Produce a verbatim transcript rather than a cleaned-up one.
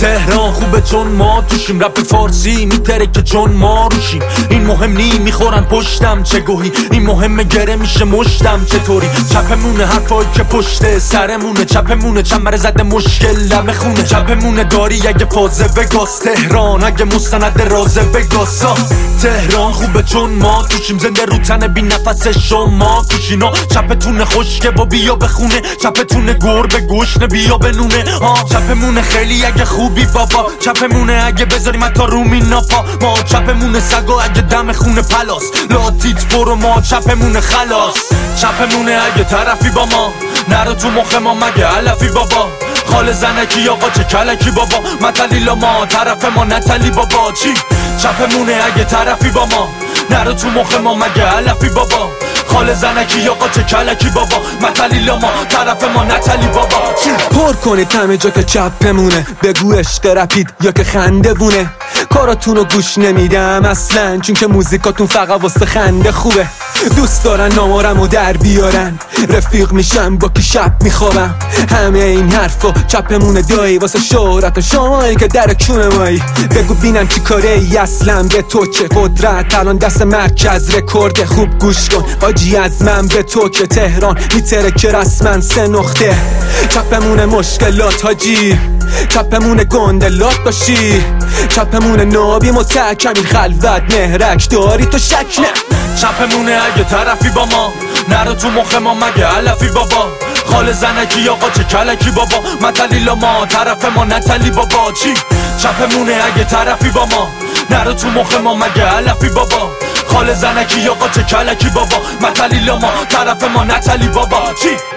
تهران خوبه چون ما توشیم، رپ فارسی میتره که چون ما روشیم. این مهم نی میخورن پشتم چه گوهی، این مهمه گره میشه مشتم چطوری. چپمونه حرفایی که پشت سرمونه، چپمونه چمبر زده مشکل لب خونه. چپمونه داری اگه فازه بگاس، تهران اگه مستند رازه بگاسا. تهران خوبه چون ما توشیم، زنده رو تن بی نفس شما کوشینا. چپتونه خشکه و بیا بخونه، چپتونه گربه گشنه بیا بنونه. آه چپمونه خیلی اگه خوبی بابا، چپمونه اگه بذاریم حتی رومی ناپا. ما چپمونه سگا اگه دم خونه پلاس، لاتیت برو ما چپمونه خلاص. چپمونه اگه طرفی با ما، نرو تو مخ ما مگه علفی بابا. خال زنکی آقا چه کلکی بابا، متلیلا ما طرف ما نتلی بابا. چی؟ چپمونه اگه طرفی با ما، نرو تو مخ ما مگه علفی بابا. خال زنکی آقا چه کلکی بابا، متلیلا ما طرف ما نتلی بابا. چی؟ پر کنید همه جا که چپمونه، بگو عشق رپید یا که خنده بونه. کاراتونو گوش نمیدم اصلا، چون که موزیکاتون فقط واسه خنده خوبه. دوست دارن نامارمو در بیارن، رفیق میشم با کی شب میخوابم. همه این حرفا چپمونه دایی، واسه شهرت و شمایی که در کونه مایی. بگو بینم چی کاره ای اصلا، به تو چه قدرت الان دست مرکز رکورد. خوب گوش کن آجی از من به تو که تهران میتره که رسمن سه نقطه. چپمونه مشکلات حاجی، چپمونه گندلات باشی، چپمونه نابی متکم این خلوت مهرک داری تو شک نه. چپمونه اگه طرفی با ما، نرو تو مخ ما مگه علفی بابا. خال زنکی آقا چه کلکی بابا، متلیلا ما طرف ما نتلی بابا. چی؟ چپمونه اگه طرفی با ما، نرو تو مخ ما مگه علفی بابا. خال زنکی آقا چه کلکی بابا، متلیلا ما طرف ما نتلی بابا. چی؟